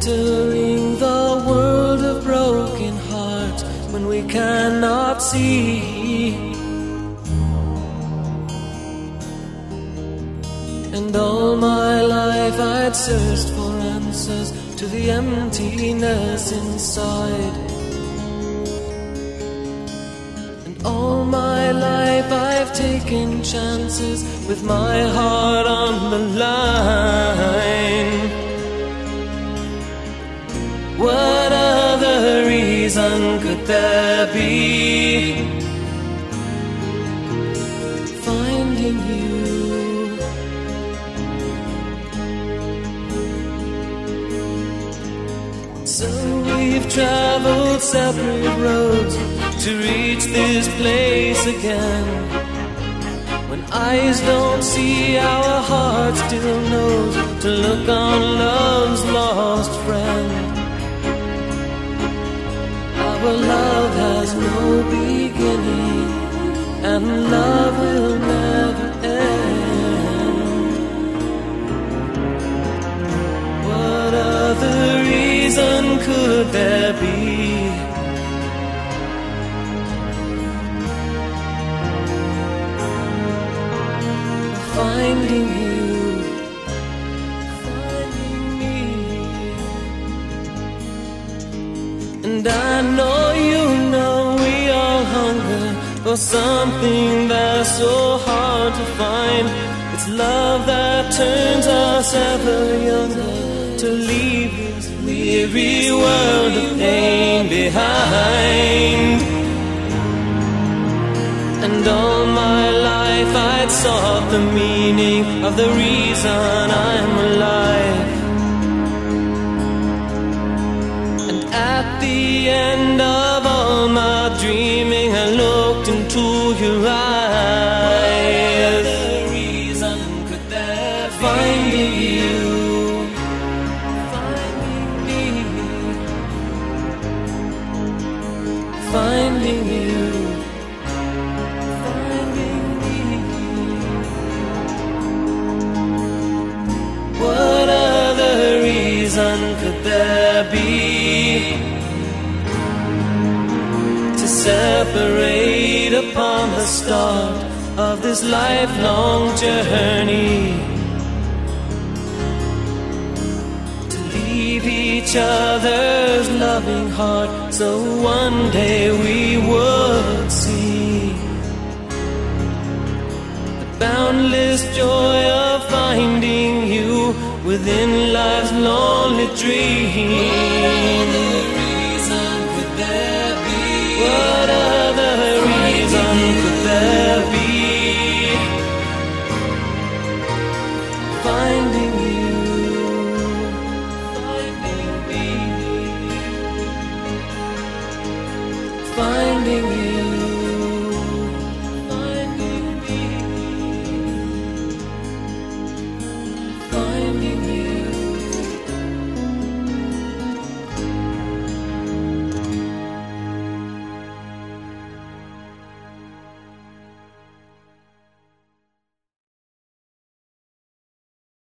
entering the world of broken hearts when we cannot see. And all my life I'd searched for answers to the emptiness inside. And all my life I've taken chances with my heart on the line. What other reason could there be? Finding you. So we've traveled separate roads to reach this place again. When eyes don't see, our heart still knows to look on love's lost friend. Our love has no beginning, and love will never end. What other reason could there be? Finding you, finding me. And I know you know we all hunger for something that's so hard to find. It's love that turns us ever younger, to leave this weary world of pain behind. And all my life I'd sought the meaning of the reason I'm alive. And at the end of all my dreaming, I looked into your eyes. What other reason could there be? Finding you, finding me, finding you. What other reason could there be to separate upon the start of this lifelong journey? To leave each other's loving heart so one day we would see the boundless joy of finding you within life's lonely dream. What other reason could there be? Finding you, finding me, finding you.